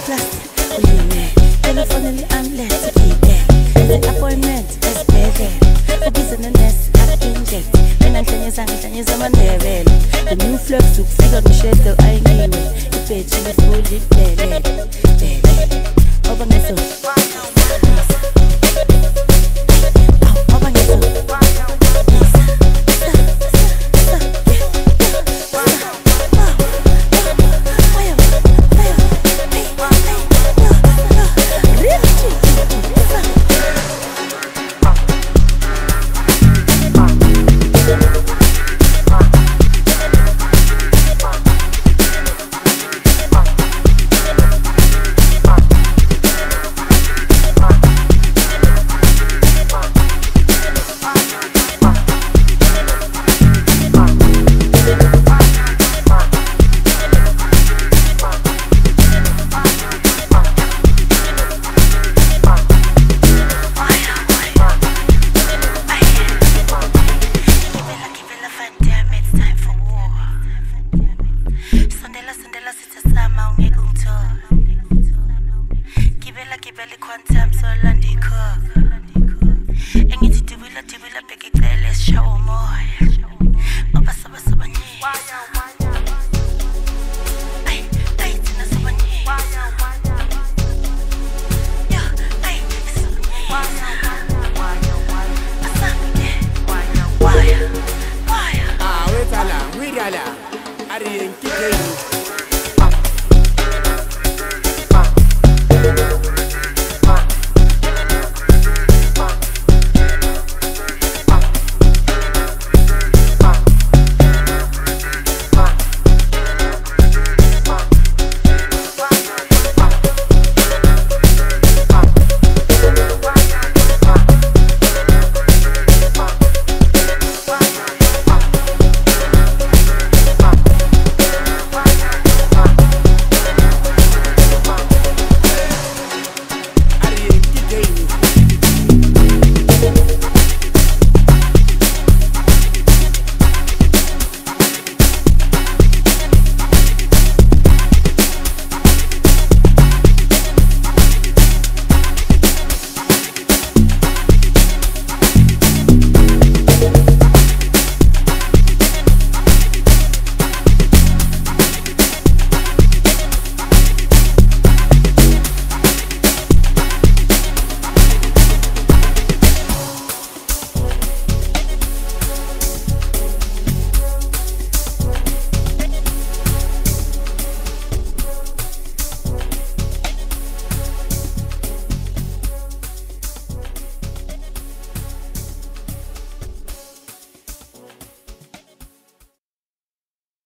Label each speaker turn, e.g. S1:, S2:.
S1: Telefonally I'm led to be there. The appointment is better. For business I inject. When I'm telling you I'm level. The new flex to figure me shit though I knew it. The bitch in the fully dead. Over me so. Quantum so landiko. Engithi dibula bheke icele sishawo moya.